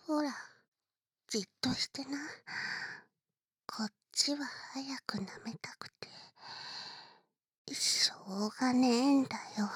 ほら、じっとしてな。こっちは早く舐めたくて、しょうがねえんだよ。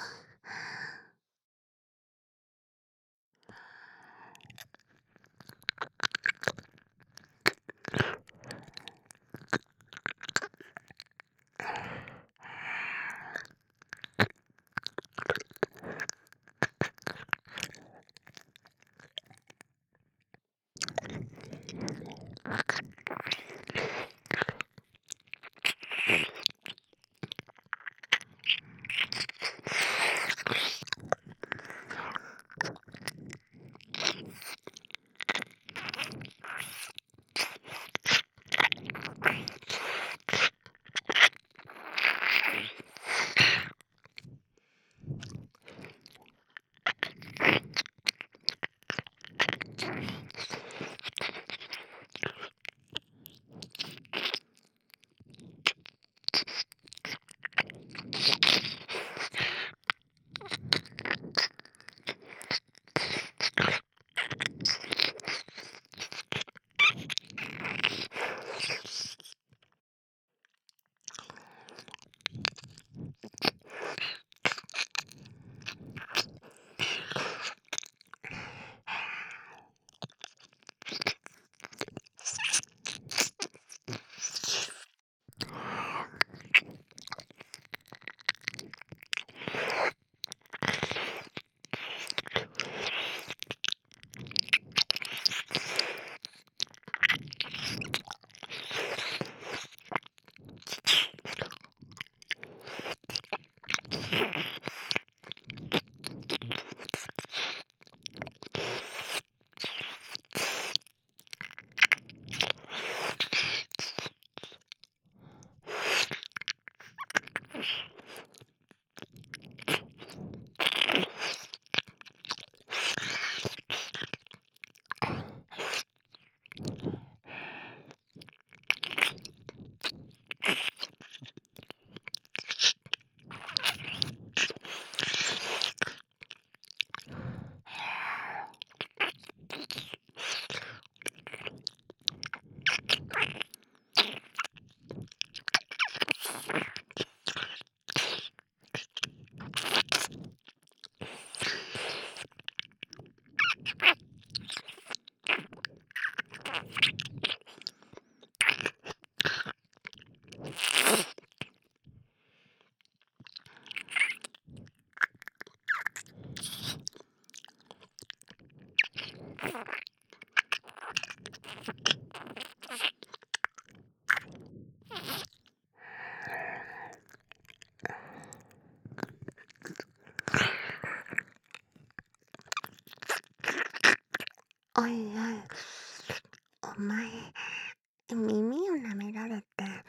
おいおい、お前、耳を舐められて、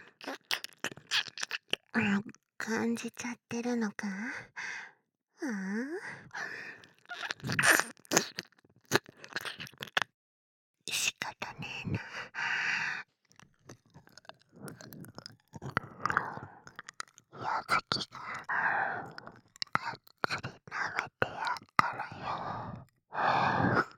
感じちゃってるのか？あ仕方ねえな。矢月ががっつり舐めてやっからよ。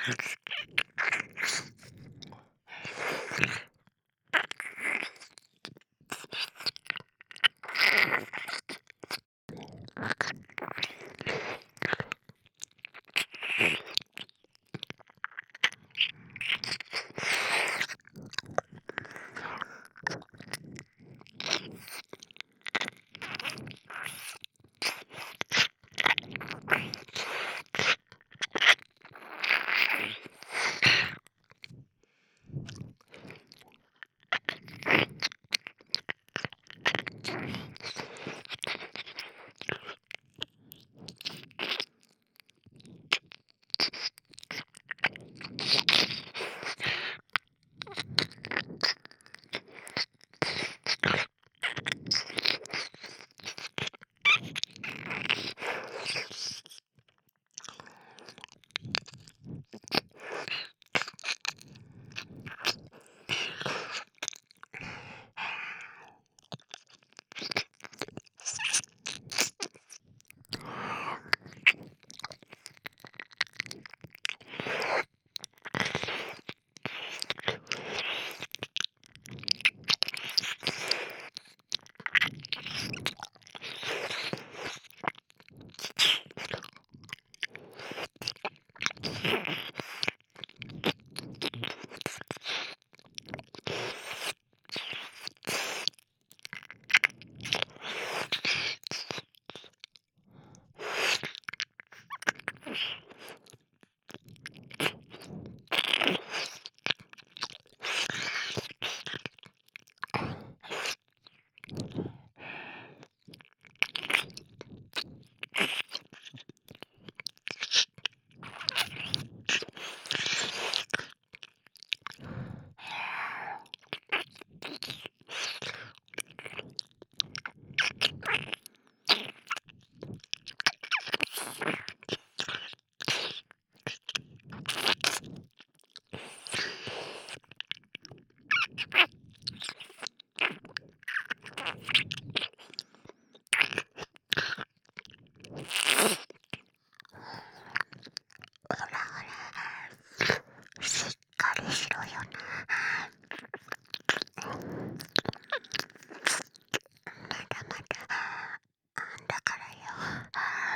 ほらほら、しっかりしろよな。まだまだあんだからよ。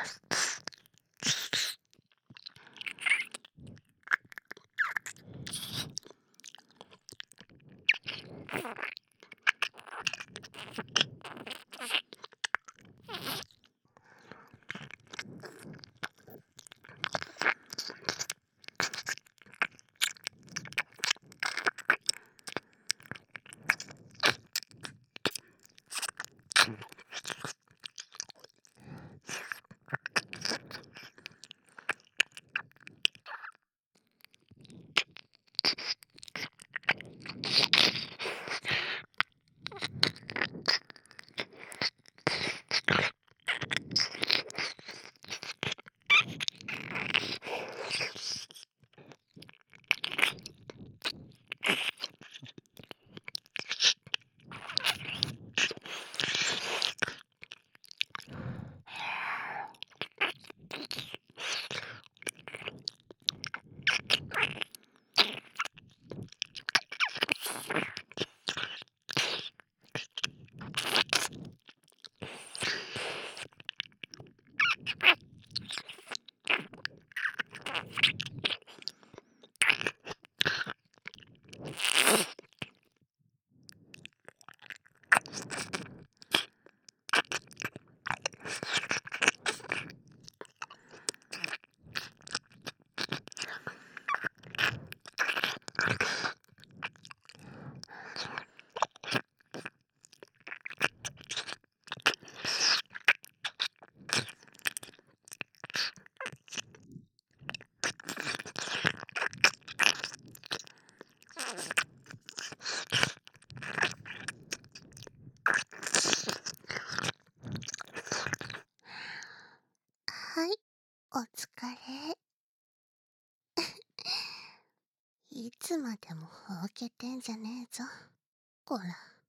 はい、お疲れ。いつまでもほうけてんじゃねえぞ。こら。